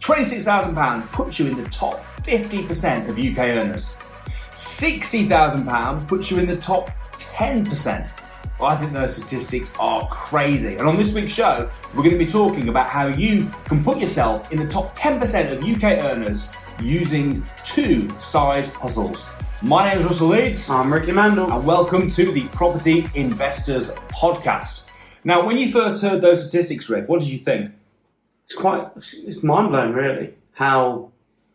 £26,000 puts you in the top 50% of UK earners. £60,000 puts you in the top 10%. I think those statistics are crazy. And on this week's show, we're going to be talking about how you can put yourself in the top 10% of UK earners using 2 side hustles. My name is Russell Leeds. I'm Ricky Mandel. And welcome to the Property Investors Podcast. Now, when you first heard those statistics, Rick, what did you think? It's mind-blowing, really, how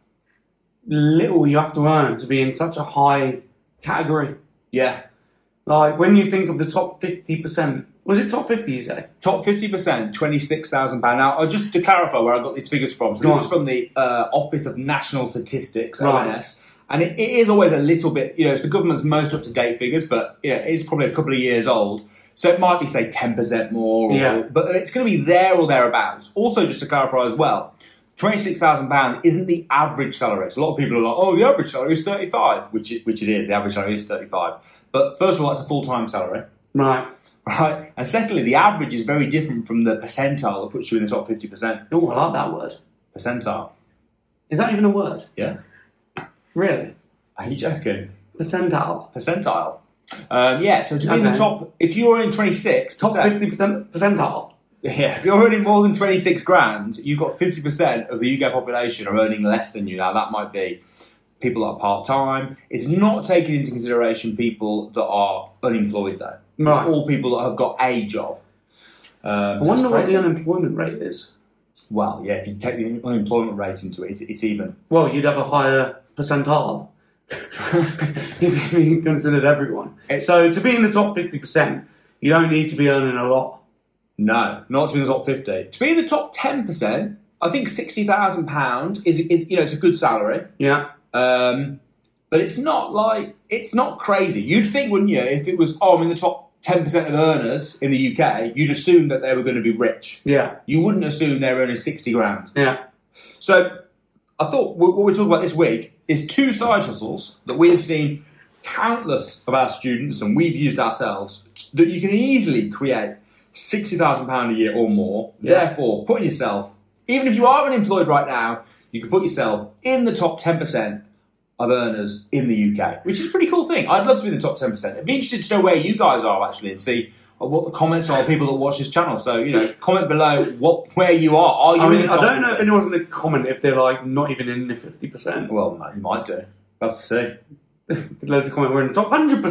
little you have to earn to be in such a high category. Yeah. Like, when you think of the top 50%, was it top 50, you say? Top 50%, £26,000. Now, just to clarify where I got these figures from, so this is from the Office of National Statistics, ONS, and it is always a little bit, it's the government's most up-to-date figures, but it is probably a couple of years old, so it might be, say, 10% more, but it's going to be there or thereabouts. Also, just to clarify as well, £26,000 isn't the average salary. So a lot of people are like, oh, the average salary is 35, which it is. The average salary is 35. But first of all, that's a full-time salary. Right. And secondly, the average is very different from the percentile that puts you in the top 50%. Oh, I like that word. Percentile. Is that even a word? Yeah. Really? Are you joking? Percentile. Percentile. So to be in the top, if you're in 26... Top 50% percentile? Yeah, if you're earning more than 26 grand, you've got 50% of the UK population are earning less than you. Now, that might be people that are part-time. It's not taking into consideration people that are unemployed, though. Right. It's all people that have got a job. I wonder what the unemployment rate is. Well, yeah, if you take the unemployment rate into it, it's even. Well, you'd have a higher percentile if you considered everyone. So to be in the top 50%, you don't need to be earning a lot. No, not to be in the top 50. To be in the top 10%, I think £60,000 is it's a good salary. Yeah. But it's not crazy. You'd think, wouldn't you, if it was, I'm in the top 10% of earners in the UK, you'd assume that they were going to be rich. Yeah. You wouldn't assume they're earning 60 grand. Yeah. So I thought what we're talking about this week is 2 side hustles that we have seen countless of our students and we've used ourselves that you can easily create £60,000 a year or more. Yeah. Therefore, putting yourself, even if you are unemployed right now, you can put yourself in the top 10% of earners in the UK, which is a pretty cool thing. I'd love to be in the top 10%. I'd be interested to know where you guys are actually and see what the comments are of people that watch this channel. So, comment below where you are. Are you in the top I don't know 10%? if anyone's going to comment if they're like not even in the 50%. Well, no, you might do. That's to see. Good load to comment. We're in the top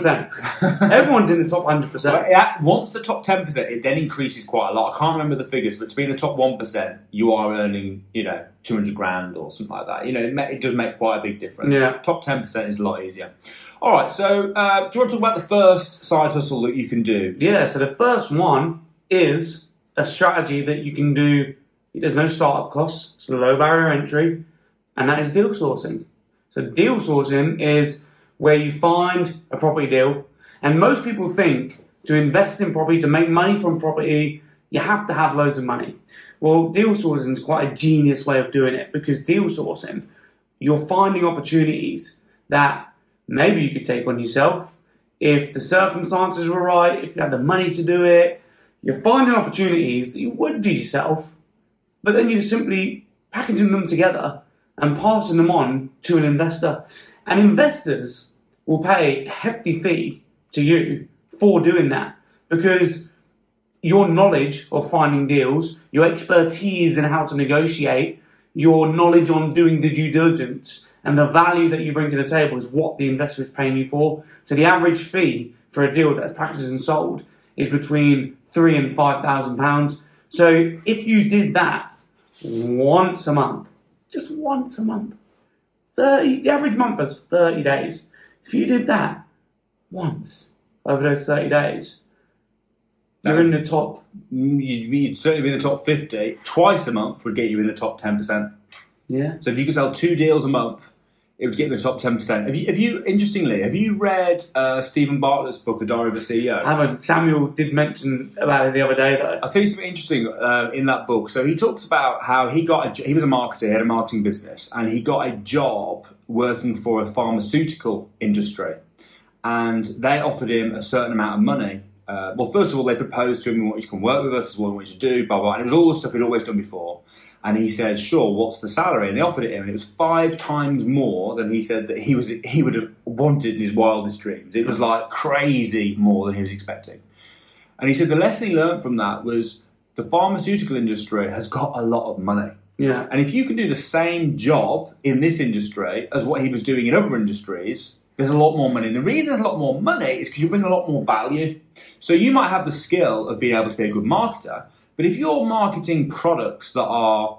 100%. Everyone's in the top 100%. Well, once the top 10%, it then increases quite a lot. I can't remember the figures, but to be in the top 1%, you are earning, 200 grand or something like that. It does make quite a big difference. Yeah. Top 10% is a lot easier. All right, so do you want to talk about the first side hustle that you can do? Yeah, so the first one is a strategy that you can do. There's no startup costs. It's a low barrier entry, and that is deal sourcing. So deal sourcing is where you find a property deal, and most people think to invest in property, to make money from property, you have to have loads of money. Well, deal sourcing is quite a genius way of doing it, because deal sourcing, you're finding opportunities that maybe you could take on yourself if the circumstances were right, if you had the money to do it. You're finding opportunities that you would do yourself, but then you're simply packaging them together and passing them on to an investor. And investors will pay a hefty fee to you for doing that, because your knowledge of finding deals, your expertise in how to negotiate, your knowledge on doing the due diligence, and the value that you bring to the table is what the investor is paying you for. So the average fee for a deal that's packaged and sold is between £3,000 and £5,000. So if you did that once a month, just once a month, the average month is 30 days. If you did that once over those 30 days, you're in the top. You'd certainly be in the top 50. Twice a month would get you in the top 10%. Yeah. So if you could sell 2 deals a month, it would get you in the top 10%. Have you read Stephen Bartlett's book, The Diary of a CEO? I haven't. Samuel did mention about it the other day, though. I'll tell you something interesting in that book. So he talks about how he was a marketer, he had a marketing business, and he got a job working for a pharmaceutical industry. And they offered him a certain amount of money. Well, first of all, they proposed to him, we want you to come work with us, this is what we want you to do, blah, blah. And it was all the stuff he'd always done before. And he said, sure, what's the salary? And they offered it him, and it was 5 times more than he said that he would have wanted in his wildest dreams. It was like crazy more than he was expecting. And he said the lesson he learned from that was the pharmaceutical industry has got a lot of money. Yeah. And if you can do the same job in this industry as what he was doing in other industries, there's a lot more money. And the reason there's a lot more money is because you bring a lot more value. So you might have the skill of being able to be a good marketer, but if you're marketing products that are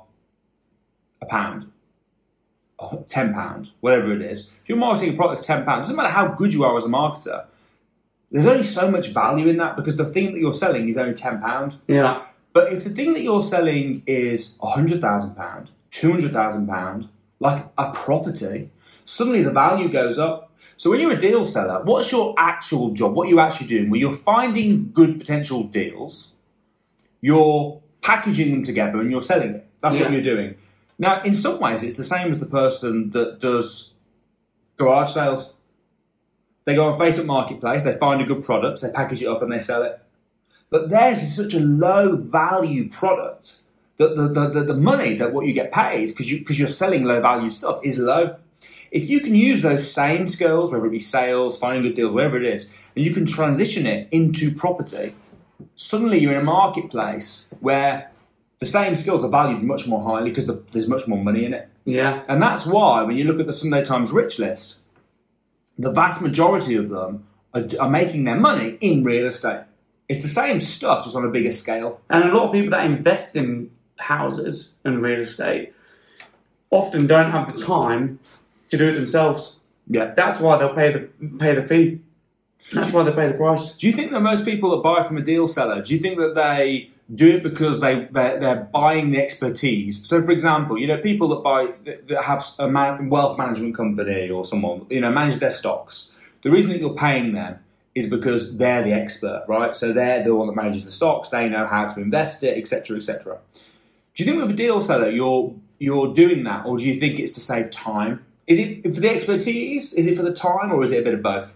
£1, or £10, whatever it is, if you're marketing a product that's £10, it doesn't matter how good you are as a marketer, there's only so much value in that because the thing that you're selling is only £10. Yeah. But if the thing that you're selling is £100,000, £200,000, like a property, suddenly the value goes up. So when you're a deal seller, what's your actual job? What are you actually doing? Well, you're finding good potential deals, you're packaging them together, and you're selling it. That's what you're doing. Now, in some ways, it's the same as the person that does garage sales. They go on Facebook Marketplace, they find a good product, they package it up, and they sell it. But theirs is such a low value product that the money that what you get paid because you're selling low value stuff is low. If you can use those same skills, whether it be sales, finding good deals, whatever it is, and you can transition it into property, suddenly you're in a marketplace where the same skills are valued much more highly because there's much more money in it. Yeah. And that's why when you look at the Sunday Times Rich List, the vast majority of them are making their money in real estate. It's the same stuff, just on a bigger scale. And a lot of people that invest in houses and real estate often don't have the time to do it themselves. Yeah. That's why they'll pay the fee. That's why they pay the price. Do you think that most people that buy from a deal seller, do you think that they do it because they're buying the expertise? So, for example, people that have a wealth management company or someone, manage their stocks. The reason that you're paying them is because they're the expert, right? So they're the one that manages the stocks. They know how to invest it, etc., etc. Do you think with a deal seller you're doing that, or do you think it's to save time? Is it for the expertise? Is it for the time, or is it a bit of both?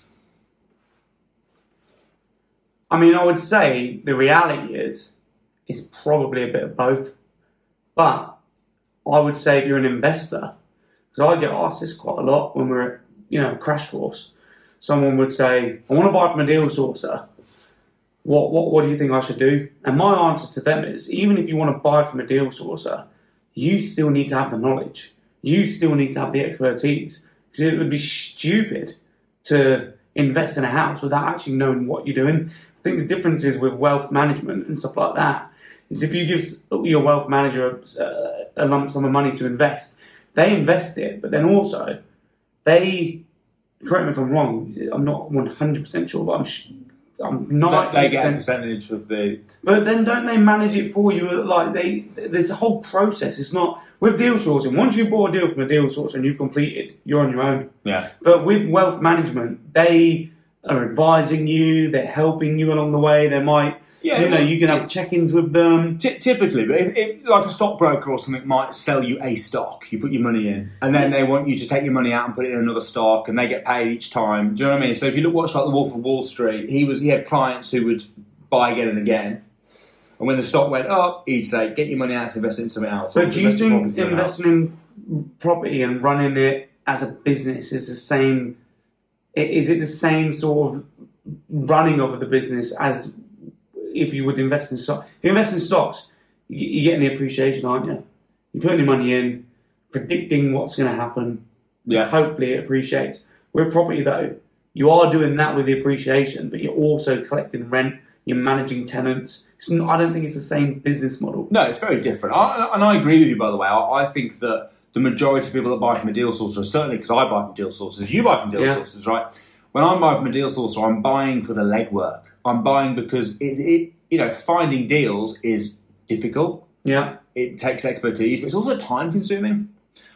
I mean, I would say the reality is it's probably a bit of both. But I would say if you're an investor, because I get asked this quite a lot when we're at a crash course. Someone would say, I want to buy from a deal sourcer. What do you think I should do? And my answer to them is, even if you want to buy from a deal sourcer, you still need to have the knowledge. You still need to have the expertise. Because it would be stupid to invest in a house without actually knowing what you're doing. I think the difference is with wealth management and stuff like that, is if you give your wealth manager a lump sum of money to invest, they invest it, but then also they... Correct me if I'm wrong. I'm not 100% sure, but I'm 90%. They get a percentage of the. But then don't they manage it for you? Like there's a whole process. It's not with deal sourcing. Once you bought a deal from a deal sourcer and you've completed, you're on your own. Yeah. But with wealth management, they are advising you. They're helping you along the way. They might. Yeah, you can have check-ins with them. Typically, but if like a stockbroker or something might sell you a stock, you put your money in, and then they want you to take your money out and put it in another stock, and they get paid each time. Do you know what I mean? So if you watch like The Wolf of Wall Street, he had clients who would buy again and again, and when the stock went up, he'd say, "Get your money out to invest it in something else." So do you think investing in property and running it as a business is the same? Is it the same sort of running of the business as if you would invest in stocks? If you invest in stocks, you're getting the appreciation, aren't you? You're putting your money in, predicting what's going to happen. Yeah. Hopefully it appreciates. With property, though, you are doing that with the appreciation, but you're also collecting rent, you're managing tenants. I don't think it's the same business model. No, it's very different. And I agree with you, by the way. I think that the majority of people that buy from a deal sourcer, certainly because I buy from deal sources, you buy from deal sources, right? When I'm buying from a deal sourcer, I'm buying for the legwork. I'm buying because finding deals is difficult. Yeah. It takes expertise, but it's also time consuming.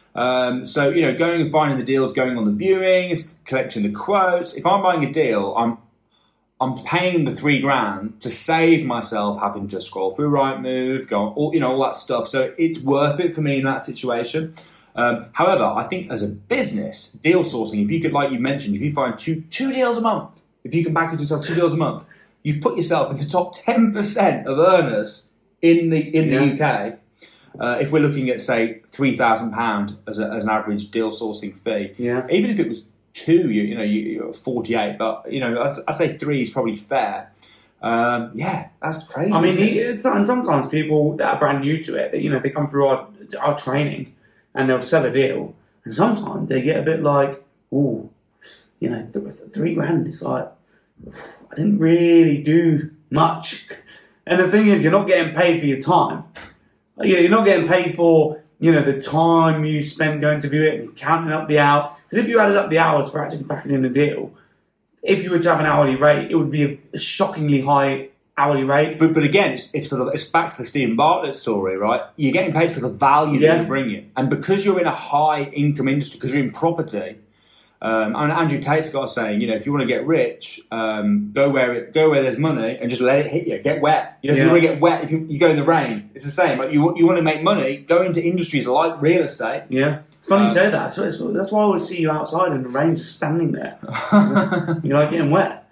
So going and finding the deals, going on the viewings, collecting the quotes. If I'm buying a deal, I'm paying the $3,000 to save myself having to scroll through Rightmove, go on, all that stuff. So it's worth it for me in that situation. However, I think as a business, deal sourcing, if you could, like you mentioned, if you find two deals a month, if you can package yourself 2 deals a month, you've put yourself in the top 10% of earners in the UK. if we're looking at, say, £3,000 as an average deal sourcing fee, even if it was 2, you're 48, but I'd say 3 is probably fair. That's crazy. I mean, and sometimes people that are brand new to it, they come through our training and they'll sell a deal, and sometimes they get a bit like, ooh, $3,000 is like, I didn't really do much. And the thing is, you're not getting paid for your time. You're not getting paid for, the time you spend going to view it and counting up the hours. Because if you added up the hours for actually packaging a deal, if you were to have an hourly rate, it would be a shockingly high hourly rate. But again, it's back to the Stephen Bartlett story, right? You're getting paid for the value that you bring in. And because you're in a high income industry, because you're in property, and Andrew Tate's got a saying, if you want to get rich, go where there's money and just let it hit you. Get wet. If you want to get wet, if you go in the rain, it's the same. Like you want to make money, go into industries like real estate. Yeah. It's funny you say that. So that's why I always see you outside in the rain just standing there. You're like getting wet.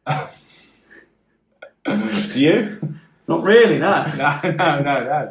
Do you? Not really, no. No.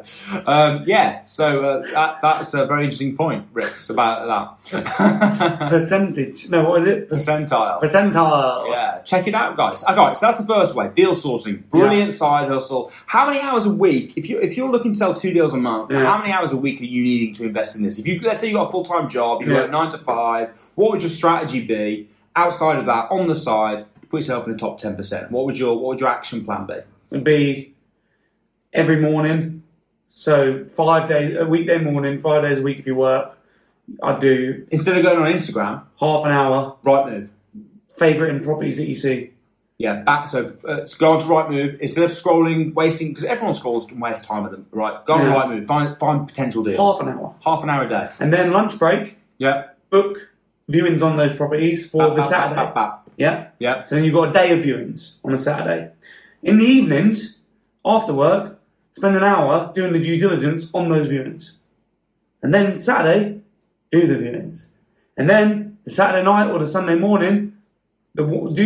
So that's a very interesting point, Rick, about that. Percentage. No, what is it? Percentile. Yeah, check it out, guys. Okay, so that's the first way, deal sourcing. Brilliant side hustle. How many hours a week, if you're looking to sell 2 deals a month, how many hours a week are you needing to invest in this? Let's say you've got a full-time job, you work 9 to 5, what would your strategy be outside of that, on the side, to put yourself in the top 10%? What would your action plan be? It'd be every morning, so 5 days, a weekday morning, 5 days a week if you work, I'd do... Instead of going on Instagram... half an hour. Rightmove. Favouriting properties that you see. Yeah, go on to Rightmove, instead of scrolling, wasting... Because everyone scrolls and wastes time with them, right? Go on to Rightmove, find potential deals. Half an hour. Half an hour a day. And then lunch break, book viewings on those properties for the Saturday. Yeah. So then you've got a day of viewings on a Saturday. In the evenings, after work, spend an hour doing the due diligence on those viewings. And then Saturday, do the viewings. And then the Saturday night or the Sunday morning, I'd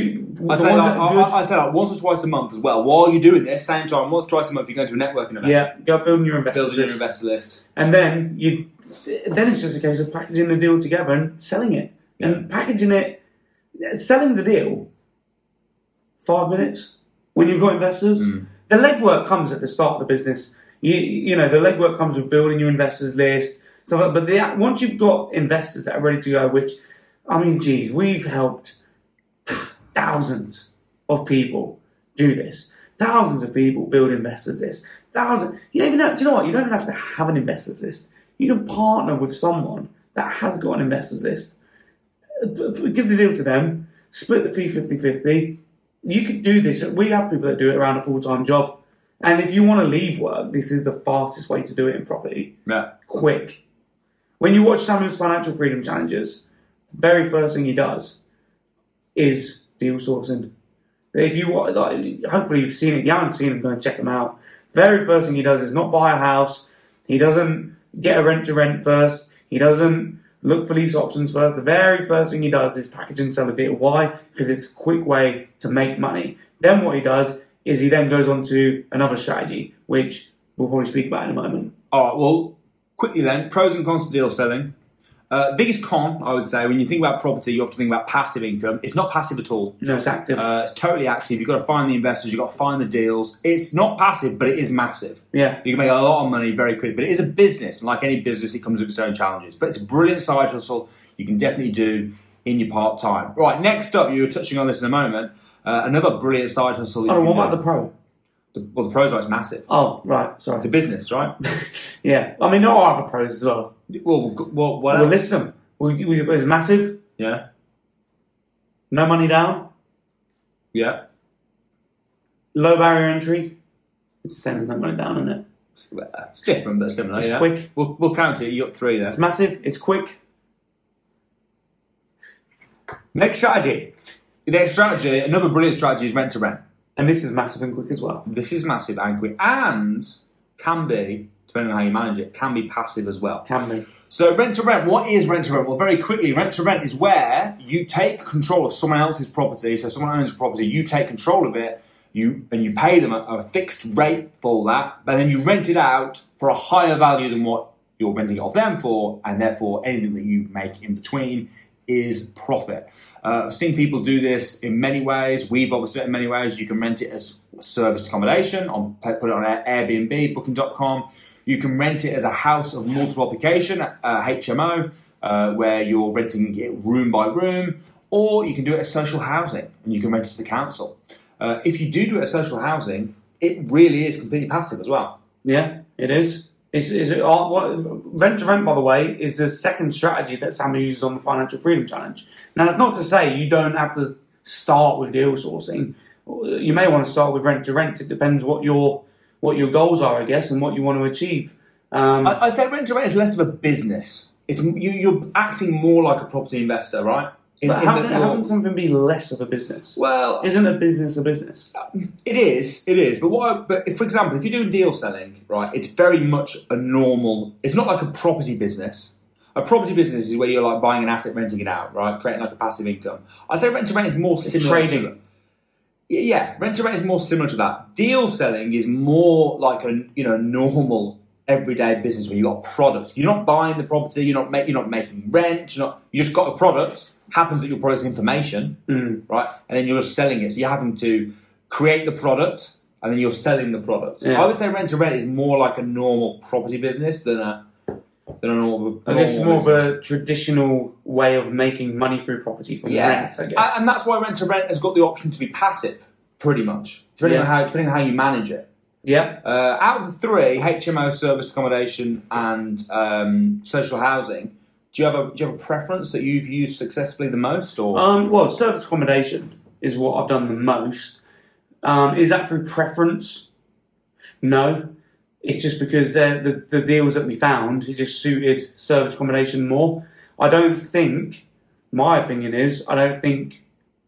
say like once or twice a month as well. While you're doing this, same time, once or twice a month, you're going to a networking event. Yeah, go building your investor list. And then it's just a case of packaging the deal together and selling it. Yeah. And packaging it, selling the deal, 5 minutes when you've got investors. The legwork comes at the start of the business. The legwork comes with building your investors list. But once you've got investors that are ready to go, which, I mean, geez, we've helped thousands of people do this. Thousands of people build investors list. Thousands. You don't even know. Do you know what? You don't even have to have an investors list. You can partner with someone that has got an investors list. Give the deal to them. Split the fee 50-50. You could do this. We have people that do it around a full-time job. And if you want to leave work, this is the fastest way to do it in property. Yeah. Quick. When you watch Samuel's Financial Freedom Challenges, the very first thing he does is deal sourcing. If you hopefully you've seen it. If you haven't seen it, go and check him out. The very first thing he does is not buy a house. He doesn't get a rent-to-rent first. He doesn't look for lease options first. The very first thing he does is package and sell a deal. Why? Because it's a quick way to make money. Then what he does is he then goes on to another strategy, which we'll probably speak about in a moment. All right, well, quickly then, pros and cons to deal selling. Biggest con, I would say, when you think about property, you have to think about passive income. It's not passive at all. No, it's active. It's totally active. You've got to find the investors. You've got to find the deals. It's not passive, but it is massive. Yeah. You can make a lot of money very quick, but it is a business. And like any business, it comes with its own challenges. But it's a brilliant side hustle you can definitely do in your part-time. Right, next up, you were touching on this in a moment, another brilliant side hustle. What about the pro? The pro side's massive. Oh, right, sorry. It's a business, right? Yeah. I mean, there are other pros as well. Well, we'll list them. It's massive. Yeah. No money down. Yeah. Low barrier entry. It's the same as no money down, isn't it? It's different, but similar. It's quick. We'll count it. You got 3 there. It's massive. It's quick. Next strategy. The next strategy, another brilliant strategy, is rent to rent. And this is massive and quick as well. This is massive and quick, and can be, depending on how you manage it, can be passive as well. Can be. So rent to rent, what is rent to rent? Well, very quickly, rent to rent is where you take control of someone else's property. So someone owns a property, you take control of it, you pay them a fixed rate for that, and then you rent it out for a higher value than what you're renting it off them for, and therefore anything that you make in between is profit. I've seen people do this in many ways. We've obviously done it in many ways. You can rent it as serviced accommodation, put it on Airbnb, Booking.com. You can rent it as a house of multiple occupation, HMO, where you're renting it room by room, or you can do it as social housing, and you can rent it to the council. If you do it as social housing, it really is completely passive as well. Yeah, it is. Rent to rent, by the way, is the second strategy that Samuel uses on the Financial Freedom Challenge. Now, that's not to say you don't have to start with deal sourcing. You may want to start with rent to rent. It depends what your goals are, I guess, and what you want to achieve. I'd say rent to rent is less of a business. It's you're acting more like a property investor, right? But haven't something be less of a business? Well, isn't a business a business? It is. But for example, if you're doing deal selling, right, it's very much a normal. It's not like a property business. A property business is where you're like buying an asset, renting it out, right, creating like a passive income. I'd say rent to rent is more similar. Trading. To that. Yeah, rent to rent is more similar to that. Deal selling is more like a normal everyday business where you got products. You're not buying the property. You're not making rent. You just got a product. Happens that your product's information, right? And then you're just selling it. So you're having to create the product, and then you're selling the product. Yeah. I would say rent to rent is more like a normal property business than a normal. I guess it's more of a traditional way of making money through property from rents, I guess. And that's why rent to rent has got the option to be passive, pretty much, depending on how you manage it. Yeah. Out of the three, HMO, service accommodation, and social housing. Do you have a preference that you've used successfully the most, or? Well, service accommodation is what I've done the most. Is that through preference? No, it's just because the deals that we found just suited service accommodation more. I don't think. My opinion is, I don't think.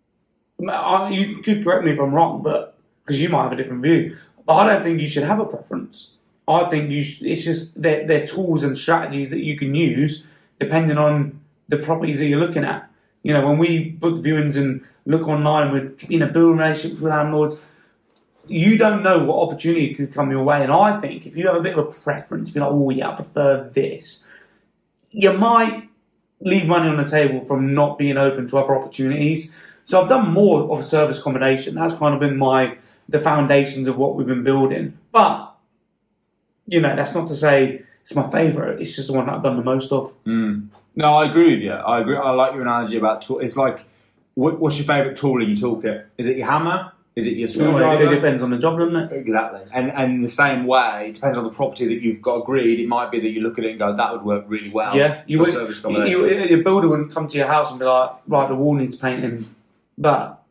You could correct me if I'm wrong, but because you might have a different view. But I don't think you should have a preference. I think it's just they're tools and strategies that you can use depending on the properties that you're looking at. When we book viewings and look online with, build relationships with landlords, you don't know what opportunity could come your way. And I think if you have a bit of a preference, if you're like, oh yeah, I prefer this, you might leave money on the table from not being open to other opportunities. So I've done more of a service accommodation. That's kind of been the foundations of what we've been building. But, that's not to say it's my favourite. It's just the one that I've done the most of. No, I agree with you. I agree. I like your analogy about tool. It's like, what's your favourite tool in your toolkit? Is it your hammer? Is it your screwdriver? It depends on the job, doesn't it? Exactly. And in the same way, it depends on the property that you've got agreed. It might be that you look at it and go, that would work really well. Yeah. Your builder wouldn't come to your house and be like, right, the wall needs painting. But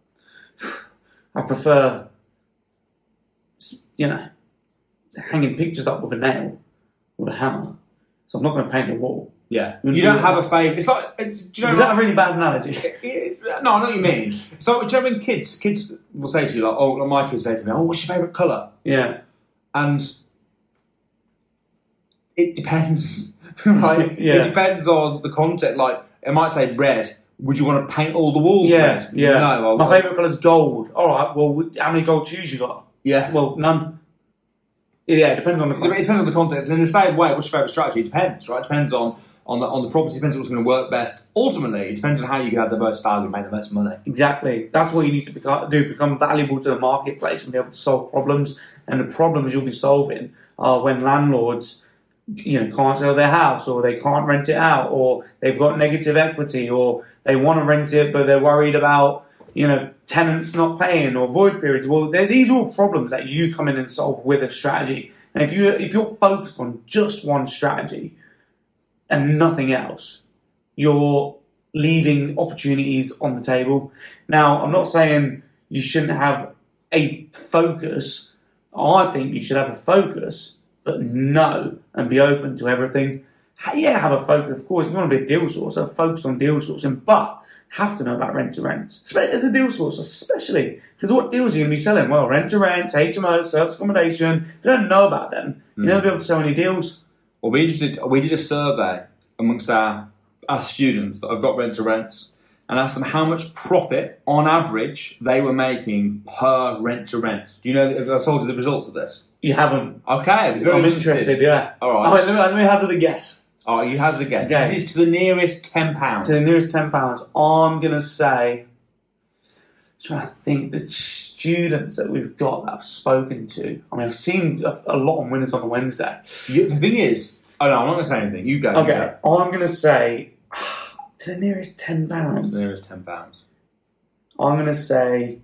I prefer, hanging pictures up with a nail, with a hammer. So I'm not going to paint the wall. Yeah. You don't have a favourite. It's like, do you know? Is that a really bad analogy? No, I know what you mean. So, do you know when kids will say to you, like my kids say to me, oh, what's your favourite colour? Yeah. And it depends, right? Yeah. It depends on the context. Like, it might say red. Would you want to paint all the walls red? Yeah. No. My favourite colour is gold. All right, well, how many gold shoes you got? Yeah. Well, none. Yeah, it depends on the context. It depends on the context. And in the same way, what's your favourite strategy? It depends, right? It depends on the property. It depends on what's going to work best. Ultimately, it depends on how you can have the most value and make the most money. Exactly. That's what you need to become valuable to the marketplace and be able to solve problems. And the problems you'll be solving are when landlords, can't sell their house, or they can't rent it out, or they've got negative equity, or they want to rent it but they're worried about tenants not paying or void periods. Well, these are all problems that you come in and solve with a strategy. And if you're focused on just one strategy and nothing else, you're leaving opportunities on the table. Now, I'm not saying you shouldn't have a focus. I think you should have a focus, but and be open to everything. Yeah, have a focus, of course. If you want to be a deal sourcer, focus on deal sourcing, but have to know about rent to rent, as a deal source, especially because what deals are you going to be selling? Well, rent to rent, HMO, service accommodation. If you don't know about them, you'll never be able to sell any deals. Well, we did a survey amongst our students that have got rent to rents, and asked them how much profit, on average, they were making per rent-to-rent. Do you know, have I told you the results of this? You haven't. Okay, I'm interested, yeah. All right. Let me hazard a guess. Oh, you hazard a guess. Okay. This is to the nearest £10. To the nearest £10. I'm going to say... trying to think the students that we've got that I've spoken to. I mean, I've seen a lot on Winners on a Wednesday. The thing is... Oh, no, I'm not going to say anything. You go. Okay, you go. I'm going to say... to the nearest £10. To the nearest £10. I'm going to say...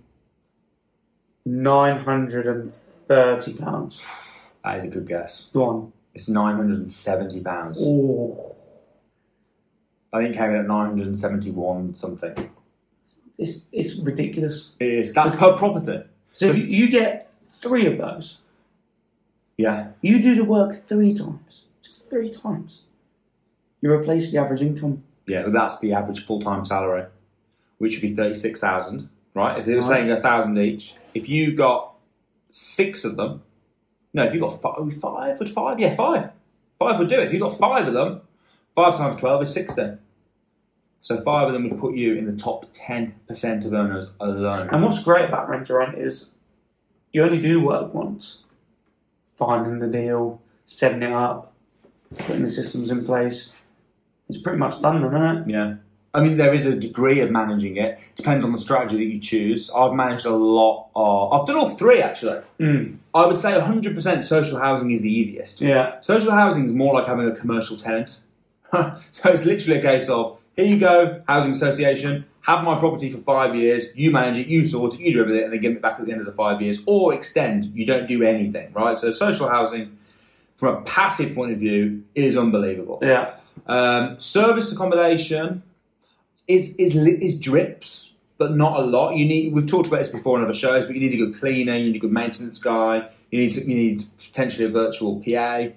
£930. That is a good guess. Go on. It's £970. Oh. I think it came in at 971 something. It's ridiculous. It is. That's per property. So if you get 3 of those, yeah, you do the work 3 times. Just 3 times. You replace the average income. Yeah, but that's the average full-time salary, which would be 36,000, right? If they were saying 1,000 each, if you got 6 of them, no, if you got 5, would 5? Yeah, 5. 5 would do it. If you got 5 of them, 5 times 12 is 60. So 5 of them would put you in the top 10% of earners alone. And what's great about rent-to-rent is you only do work once. Finding the deal, setting it up, putting the systems in place. It's pretty much done, isn't it? Yeah. I mean, there is a degree of managing it. Depends on the strategy that you choose. I've managed a lot of... I've done all 3, actually. I would say 100% social housing is the easiest. Yeah. Social housing is more like having a commercial tenant. So it's literally a case of, here you go, housing association, have my property for 5 years, you manage it, you sort it, you do everything, and then give it back at the end of the 5 years. Or extend, you don't do anything, right? So social housing, from a passive point of view, is unbelievable. Yeah. Serviced accommodation is drips, but not a lot. We've talked about this before on other shows, but you need a good cleaner, you need a good maintenance guy, you need potentially a virtual PA.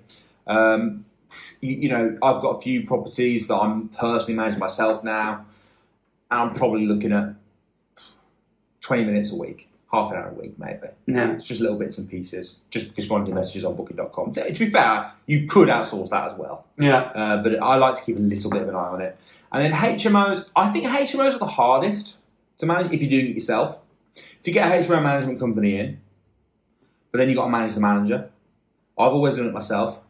I've got a few properties that I'm personally managing myself now, and I'm probably looking at 20 minutes a week, half an hour a week, maybe. Yeah. It's just little bits and pieces, just responding to messages on booking.com. To be fair, you could outsource that as well. Yeah. But I like to keep a little bit of an eye on it. And then HMOs, I think HMOs are the hardest to manage if you're doing it yourself. If you get a HMO management company in, but then you've got to manage the manager. I've always done it myself.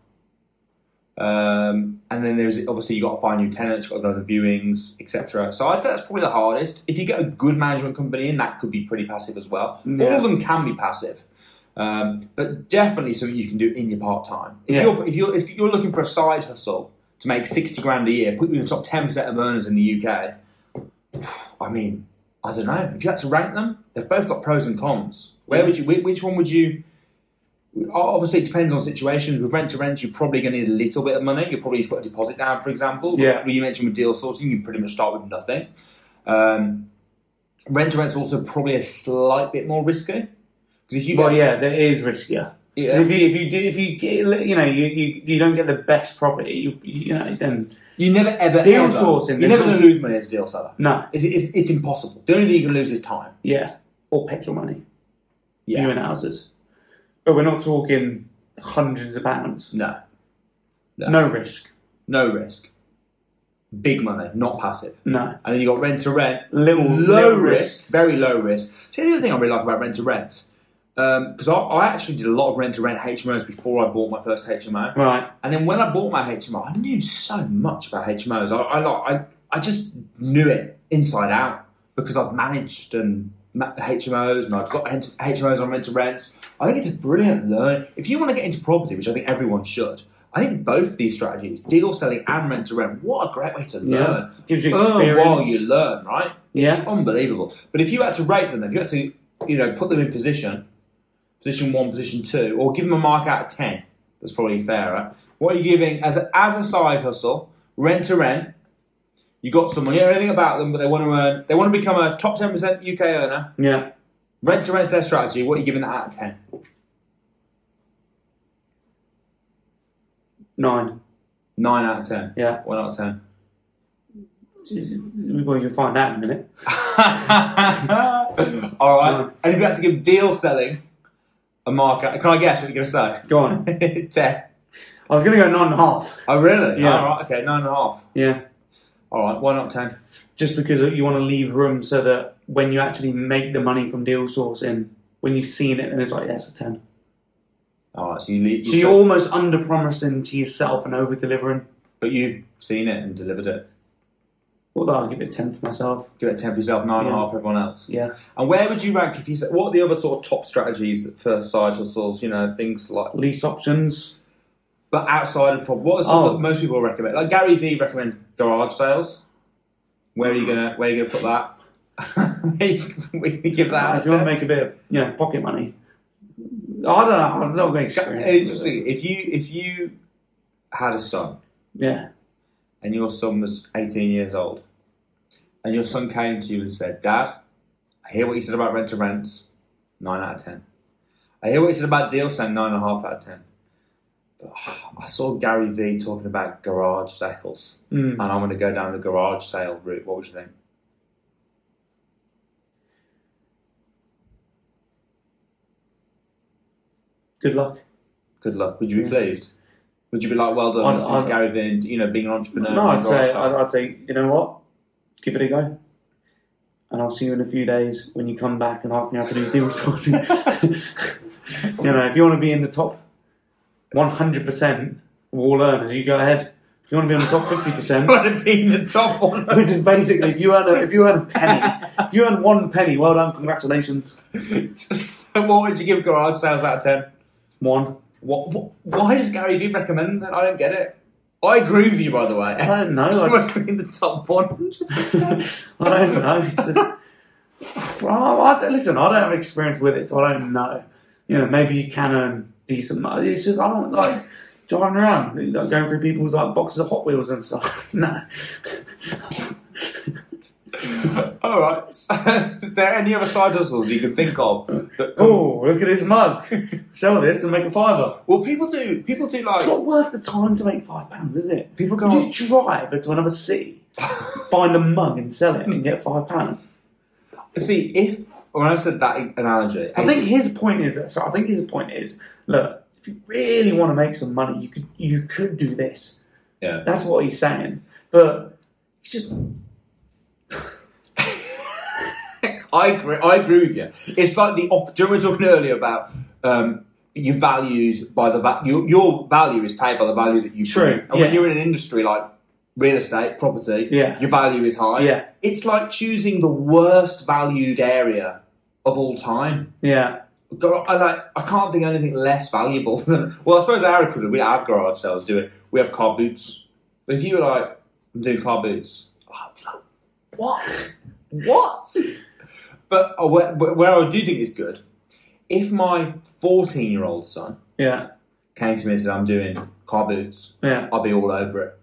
And then there's obviously you've got to find new tenants, you've got to go to viewings, etc. So I'd say that's probably the hardest. If you get a good management company in, that could be pretty passive as well. Yeah. All of them can be passive, but definitely something you can do in your part time. If you're looking for a side hustle to make 60 grand a year, put you in the top 10% of earners in the UK. I mean, I don't know. If you had to rank them, they've both got pros and cons. Which one would you? Obviously, it depends on situations. With rent-to-rent, you're probably going to need a little bit of money. You'll probably need to put a deposit down, for example. Yeah. You mentioned with deal sourcing, you pretty much start with nothing. Rent-to-rent's also probably a slight bit more risky. That is riskier. Yeah. If you don't get the best property, then you never ever deal sourcing. You're never going to lose money as a deal seller. No, it's impossible. The only thing you can lose is time. Yeah, or petrol money. Yeah. Viewing houses. But we're not talking hundreds of pounds. No. No risk. No risk. Big money, not passive. No. And then you got rent to rent. Low risk. Very low risk. So the other thing I really like about rent to rent, because I actually did a lot of rent to rent HMOs before I bought my first HMO. Right. And then when I bought my HMO, I knew so much about HMOs. I just knew it inside out because I've managed HMOs and I've got HMOs on rent to rents. I think it's a brilliant learn. If you want to get into property, which I think everyone should, I think both these strategies, deal selling and rent to rent, what a great way to learn. Gives you experience while you learn, right? Yeah. It's unbelievable. But if you had to rate them, if you had to, put them in position 1, position 2, or give them a mark out of 10, that's probably fairer. What are you giving as a side hustle, rent to rent? You got someone, you know anything about them, but they want to become a top 10% UK earner. Yeah. Rent to rent's their strategy. What are you giving that out of 10? 9. 9 out of 10. Yeah. 1 out of 10. Well, you'll find out in a minute. All right. And if you had to give deal selling a mark out, can I guess what you're going to say? Go on. 10. I was going to go 9.5. Oh, really? Yeah. Oh, right. Okay, 9.5. Yeah. All right, why not 10? Just because you want to leave room so that when you actually make the money from deal sourcing, when you've seen it, and it's like, yeah, it's a 10. All right, so you leave. So you're almost under-promising to yourself and over-delivering. But you've seen it and delivered it. Well, I'll give it a 10 for myself. Give it a 10 for yourself, 9.5 for everyone else. Yeah. And where would you rank if you said, what are the other sort of top strategies for side hustles? You know, things like lease options. But outside of what are stuff that most people recommend? Like Gary Vee recommends garage sales. Where are you gonna put that? we can give that. If you want to make a bit of pocket money. I don't know. I'm not going to interesting. If you had a son, and your son was 18 years old, and your son came to you and said, "Dad, I hear what you said about rent to rents, 9 out of 10. I hear what you said about deal stand, 9.5 out of 10. But I saw Gary Vee talking about garage sales, and I'm going to go down the garage sale route. What would you think?" Good luck. Good luck. Would you be pleased? Would you be like, "Well done, Mr. Gary Vee, and being an entrepreneur"? No, I'd say, you know what? Give it a go, and I'll see you in a few days when you come back and ask me how to do deal sourcing. If you want to be in the top 100% of all earners, you go ahead. If you want to be on the top 50%, want to be in the top one, which is basically if you earn a penny, if you earn 1 penny, well done, congratulations. What would you give garage sales out of 10? 1. What? Why does Gary Vee recommend that? I don't get it. I agree with you, by the way. I don't know. You must be in the top 100%. I don't know. It's just... listen, I don't have experience with it, so I don't know. Maybe you can earn decent money. It's just, I don't like driving around, going through people's boxes of Hot Wheels and stuff. No. All right. Is there any other side hustles you can think of? Look at this mug. Sell this and make a £5. Well, people do like. It's not worth the time to make £5, is it? People go. You drive to another city, find a mug and sell it and get £5. See, when I said that analogy, I think his point is. Look, if you really want to make some money, you could do this. Yeah, that's what he's saying. But it's just. I agree with you. It's like the opposite. We were talking earlier about your values by the your value is paid by the value that you bring. And when you're in an industry like real estate, property, your value is high. Yeah. It's like choosing the worst valued area of all time. Yeah. I can't think of anything less valuable than. Well, I suppose our equivalent, we have garage sales, do it. We have car boots. But if you were like, "I'm doing car boots," what? What? But where I do think it's good, if my 14-year-old son came to me and said, "I'm doing car boots," I'll be all over it.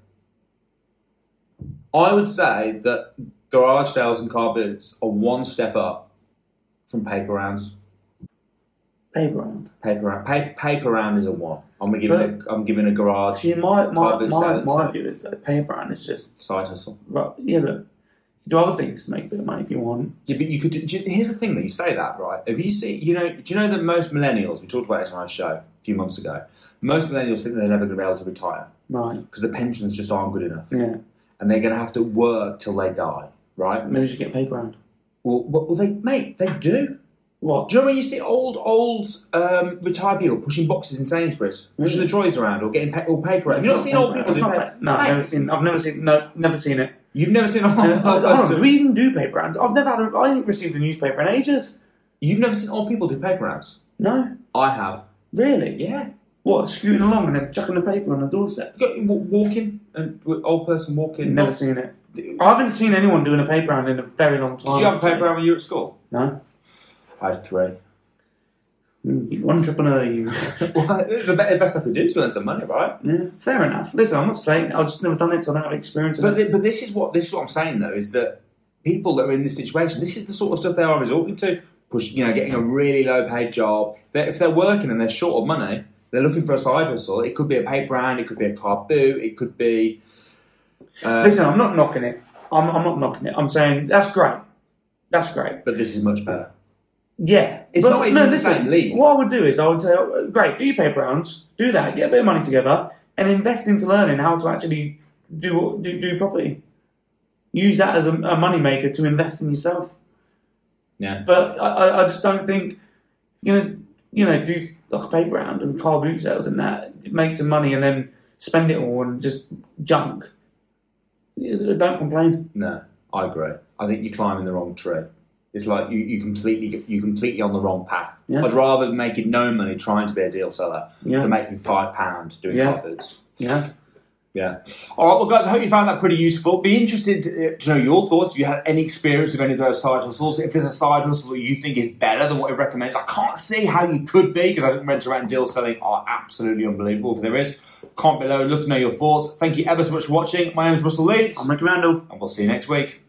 I would say that garage sales and car boots are one step up from paper rounds. Paper round? Paper round is a 1. I'm giving a garage. See, my view is that paper round is just side hustle. Right? Yeah, but you do other things to make a bit of money if you want. Yeah, but you could. Here's the thing that you say that, right? Have you seen? Do you know that most millennials? We talked about this on our show a few months ago. Most millennials think they're never going to be able to retire, right? Because the pensions just aren't good enough. Yeah, and they're going to have to work till they die, right? Maybe you should get paper round. Well, they do. What? Do you know when you see old retired people pushing boxes in Sainsbury's, pushing the trolleys around, or getting all paper? Have you not seen old people do paper? No, I've never seen it. You've never seen do we even do paper rounds? I haven't received a newspaper in ages. You've never seen old people do paper rounds? No. I have. Really? Yeah. What, scooting along and then chucking the paper on the doorstep? Walking, old person walking. Never seen it. I haven't seen anyone doing a paper round in a very long time. Did you have a paper round when you were at school? No. I had 3. You entrepreneur, you. Well, it's the best I could do to earn some money, right? Yeah, fair enough. Listen, I'm not saying I've just never done it, so I don't have experience. But this is what I'm saying though, is that people that are in this situation, this is the sort of stuff they are resorting to. Getting a really low paid job. If they're working and they're short of money, they're looking for a side hustle. It could be a paper round, it could be a car boot, it could be. Listen, I'm not knocking it. I'm not knocking it. I'm saying that's great. That's great. But this is much better. Yeah, it's not even the same league. What I would do is I would say, great, do your paper rounds, do that, get a bit of money together, and invest into learning how to actually do property. use that as a moneymaker to invest in yourself. Yeah. But I just don't think do like a paper round and car boot sales and that, make some money and then spend it all on just junk. Don't complain. No, I agree. I think you're climbing the wrong tree. It's like you're completely on the wrong path. Yeah. I'd rather making no money trying to be a deal seller than making £5 doing car boots. Yeah. Yeah. All right, well, guys, I hope you found that pretty useful. Be interested to know your thoughts. If you had any experience of any of those side hustles, if there's a side hustle that you think is better than what we recommend, I can't see how you could be, because I think rent-to-rent and deal selling are absolutely unbelievable. If there is, comment below. Love to know your thoughts. Thank you ever so much for watching. My name is Russell Leeds. I'm Ricky Randall. And we'll see you next week.